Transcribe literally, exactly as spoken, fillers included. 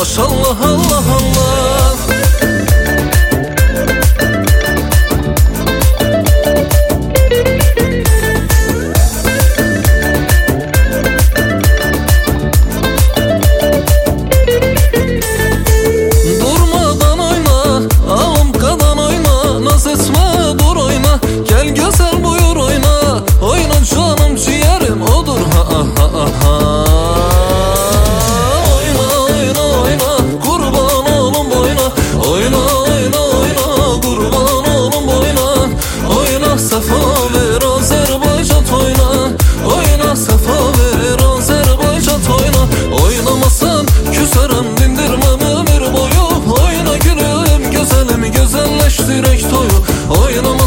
maşallah Allah Allah. Durmadan oyna, ağım kadan oyna, naz etme dur oyna, gel güzel buyur oyna. Oyna canım ciğerim odur ha ha ha ha. Oyna oyna oyna kurban olum boyna, oyna oyna oyna kurban olum boyna. Oyna safa ver Azerbaycan oyna, oyna safa ver Azerbaycan oyna. Oynamasan küserim dindirmem ömür boyu, oyna gülüm güzelim güzelleştirek toyu. Oynama